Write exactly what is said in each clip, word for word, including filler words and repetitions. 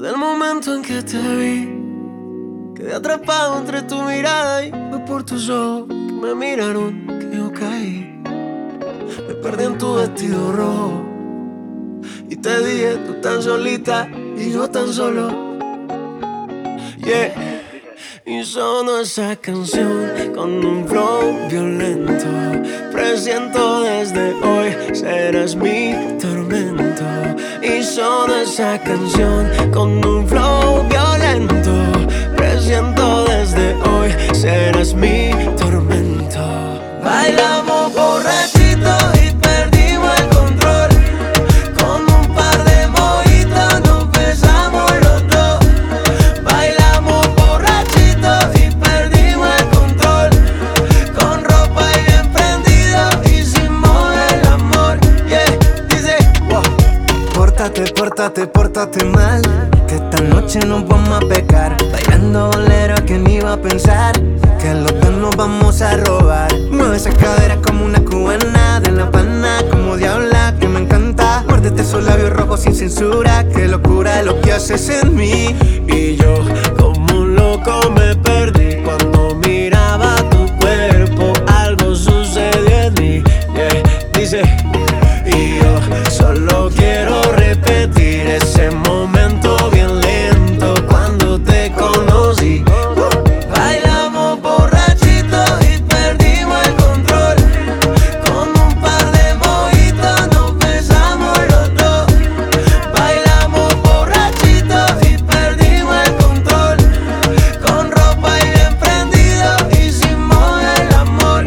Desde el momento en que te vi, quedé atrapado entre tu mirada y fue por tus ojos que me miraron que yo caí. Me perdí en tu vestido rojo y te dije tú tan solita y yo tan solo. Yeah. Y sonó esa canción con un flow violento. Presiento desde hoy serás mi tormento. Y sonó esa canción con un flow violento. Presiento desde hoy serás mi tormento. Bailamos borrachito y perdimos el control. Con un par de mojitos nos besamos los dos. Bailamos borrachito y perdimos el control. Con ropa y bien prendido hicimos el amor. Yeah, dice wow. Pórtate, pórtate, pórtate mal, que esta noche nos vamos a pecar. Bailando bolero, ¿quién iba a pensar? Que los dos nos vamos a robar. Mueve esa cadera como una cubana, de La Habana como diabla, que me encanta. Muérdete esos labios rojos sin censura, que locura es lo que haces en mí. Y yo como un loco me perdí cuando miraba tu cuerpo. Algo sucedió en mí, yeah, dice. Y yo solo quiero repetir ese momento bien lento cuando te conocí. Bailamos borrachito y perdimos el control. Con un par de mojitos nos besamos los dos. Bailamos borrachito y perdimos el control. Con ropa y bien prendido hicimos el amor.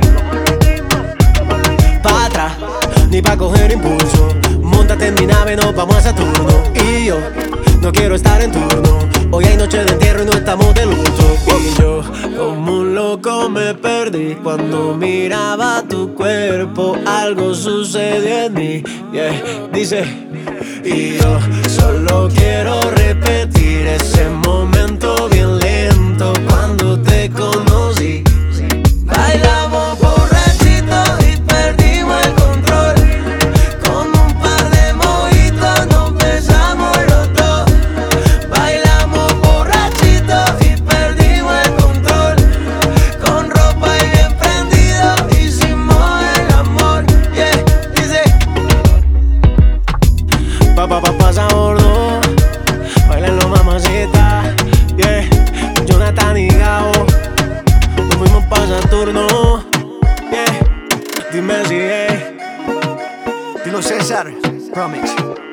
Pa' atrás, ni pa' coger impulso. Móntate en mi nave, nos vamos a Saturno. Y yo no quiero estar en turno. Hoy hay noche de entierro y no estamos de luto. Y yo como un loco me perdí cuando miraba tu cuerpo. Algo sucedió en mí, yeah, dice. Y yo solo quiero repetir ese momento bien lento cuando te conocí. Bailamos borrachito y perdimos el control. Con un par de mojitos nos besamos los dos. Bailamos borrachito y perdimos el control. Con ropa y bien prendido hicimos el amor. Yeah, dice. Pa pa pa pasa bordo, bailando mamacita. Yeah, Jonathan y Gabo, nos fuimos pa' Saturno. Yeah, dime si hey. Dilo César, Promise.